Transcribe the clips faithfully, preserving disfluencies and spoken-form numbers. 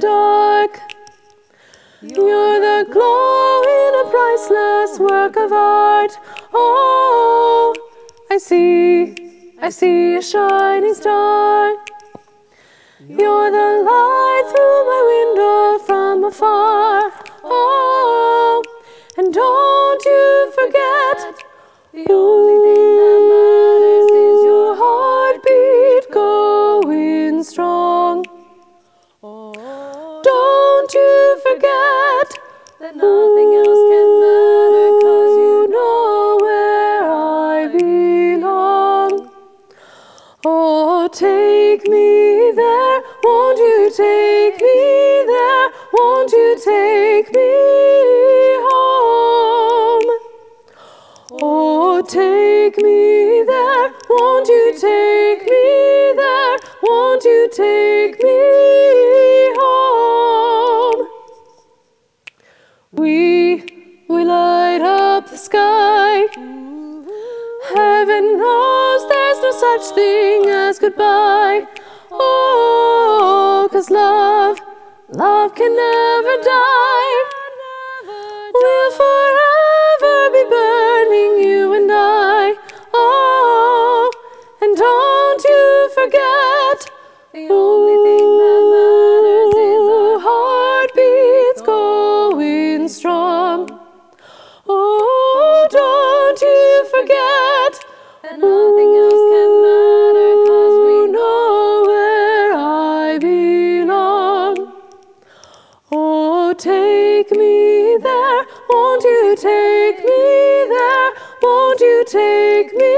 dark. You're the glow in a priceless work of art. Oh, I see, I see a shining star. You're the light through my window from afar. Oh, and don't you forget, the only thing that matters is your heartbeat going strong. Don't you forget that nothing else can matter, 'cause you know where I belong. Oh, take me there, won't you take me there, won't you take me home? Oh, take me there, won't you take me there, won't you take me home? We, we light up the sky. Heaven knows there's no such thing as goodbye. Oh, 'cause love, love can never die. We'll forever be burning, you and I. Oh, and don't you forget, the only thing that matters is our heartbeats going strong. Oh, don't you forget that nothing else can matter, 'cause we know where I belong. Oh, take me there, won't you take me there, won't you take me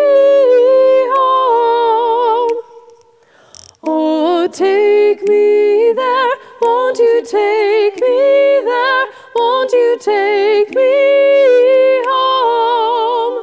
home? Oh, take me there, won't you take me there, won't you take me home?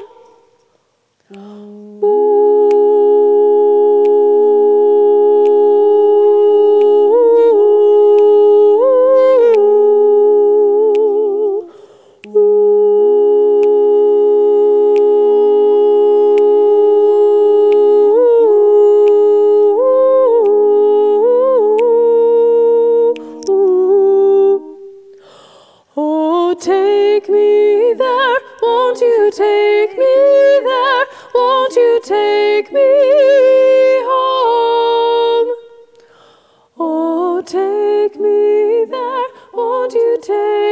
Oh, take me there, won't you take me there, won't you take me home? Oh, take me there, won't you take